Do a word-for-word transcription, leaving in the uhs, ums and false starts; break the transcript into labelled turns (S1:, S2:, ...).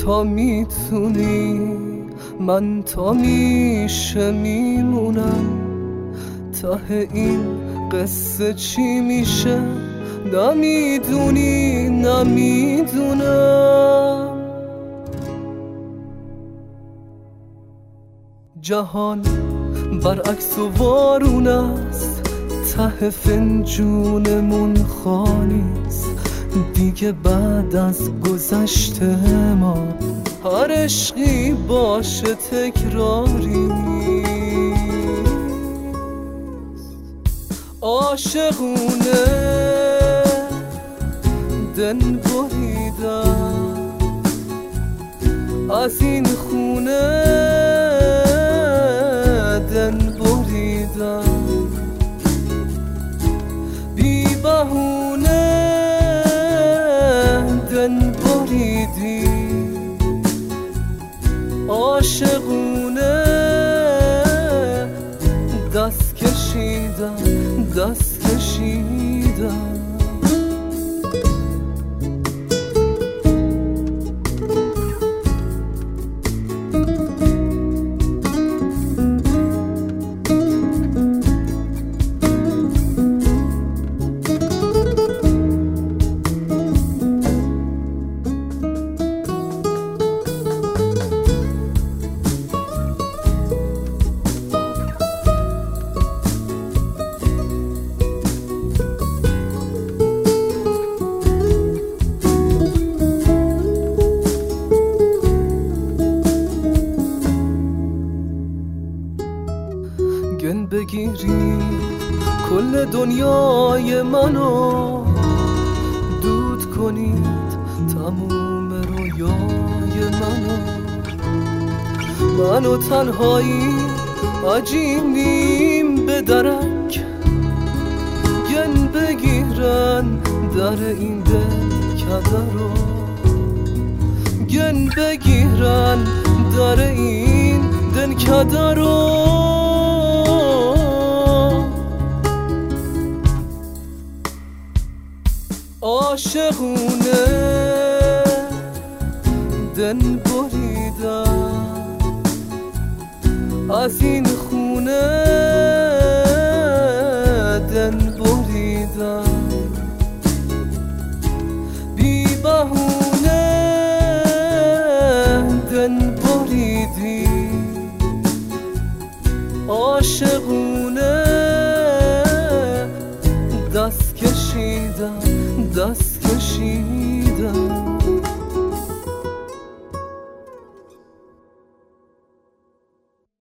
S1: تا میتونی من تا میشه میمونم، ته این قصه چی میشه نمیدونی نمیدونم. جهان برعکس و وارون است، ته فنجونمون خالیست دیگه. بعد از گذشته ما هر عشقی باشه تکراری عاشقونه دن بریدم از این خونه، دن بریدم بی بهونه، دن بریدی عاشقونه. دست کشیدم دست کشیدم گن بگیری کل دنیای منو دود کنید تموم رویای منو. منو تنهایی عجینیم به درک، گن بگیرن در این دل کدرو، گن بگیرن در این دل کدرو. عاشقونه دن بریدم از این خونه، دن بریدم بی بهونه، دن بریدی عاشقونه. دست کشیدم دست کشیدم